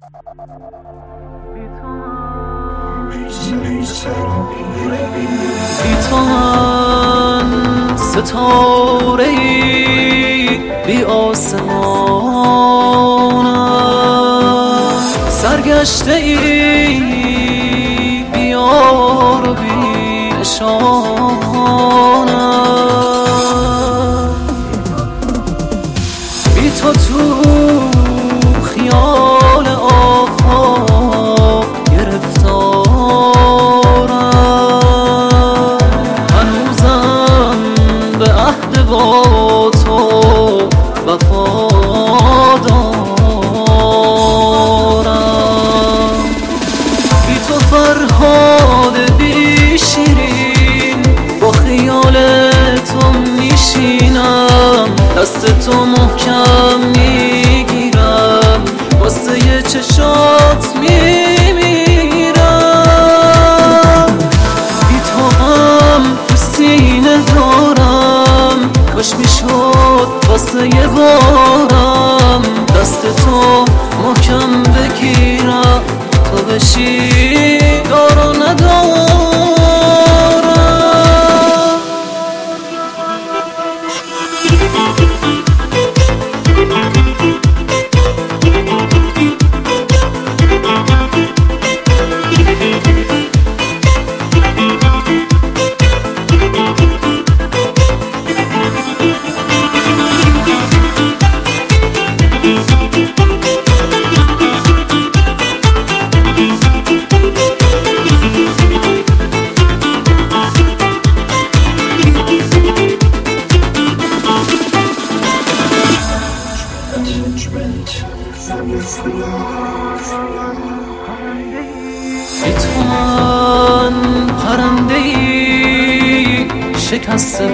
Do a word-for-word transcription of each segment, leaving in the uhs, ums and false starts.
بی تو من ستاره ای بی آسمانم، سرگشته ای بی یار و بی نشانم. بی تو تو خیال آفاق گرفتارم، هنوزم به عهد با تو وفادارم. بی تو فرهاد بی شیرین، با خیال تو میشینم، دست تو محکم میگیرم، واسه یه چشات میمیرم. بی تو هم تو سینه دارم، کاش میشد واسه یه بارم، دست تو محکم بگیرم تو بشی دار و ندارم. بی تو من پرنده‌ای شکسته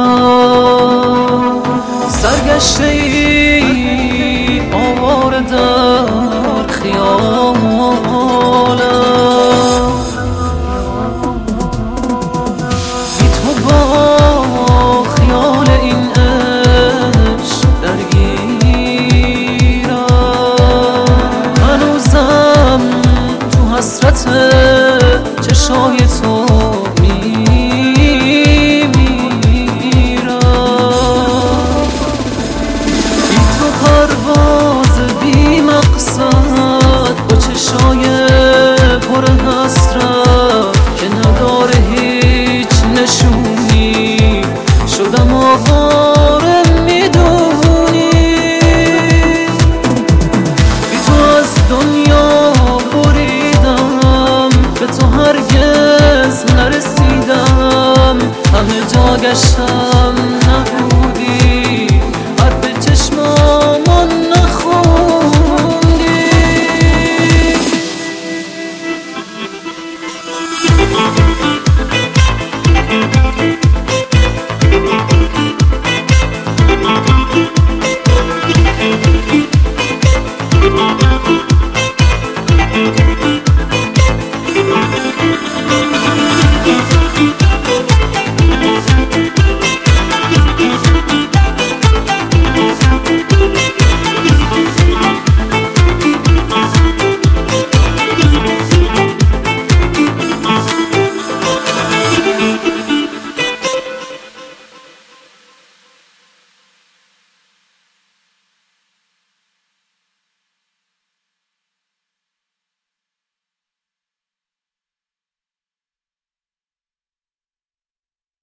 بالم، سرگشته ای آواره در